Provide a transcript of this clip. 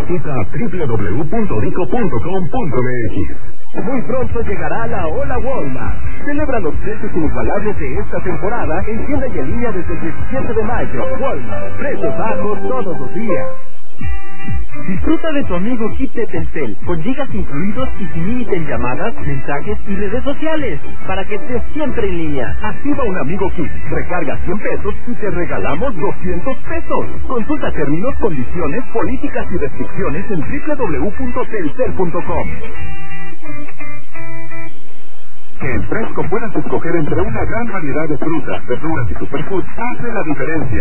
Visita www.dico.com.mx. Muy pronto llegará la Ola Walmart. Celebra los precios inigualables de esta temporada en tienda y en línea desde el 17 de mayo. Walmart, precios bajos todos los días. Disfruta de tu amigo Kit de Telcel, con gigas incluidos y sin límite en llamadas, mensajes y redes sociales, para que estés siempre en línea. Activa un amigo Kit, recarga 100 pesos y te regalamos 200 pesos. Consulta términos, condiciones, políticas y restricciones en www.telcel.com. Que en Fresco puedas escoger entre una gran variedad de frutas, verduras y superfoods hace la diferencia.